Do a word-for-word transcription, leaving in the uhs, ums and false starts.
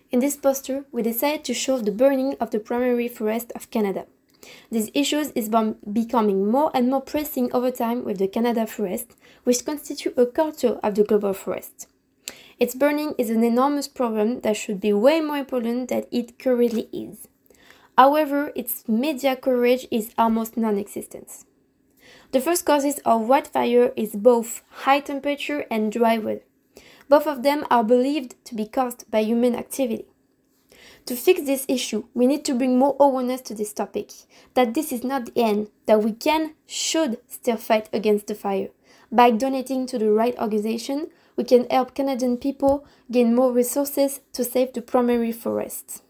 In this poster, we decided to show the burning of the primary forest of Canada. This issue is becoming more and more pressing over time with the Canada forest, which constitutes a quarter of the global forest. Its burning is an enormous problem that should be way more important than it currently is. However, its media coverage is almost non-existent. The first causes of wildfire is both high temperature and dry weather. Both of them are believed to be caused by human activity. To fix this issue, we need to bring more awareness to this topic, that this is not the end, that we can, should still fight against the fire. By donating to the right organization, we can help Canadian people gain more resources to save the primary forests.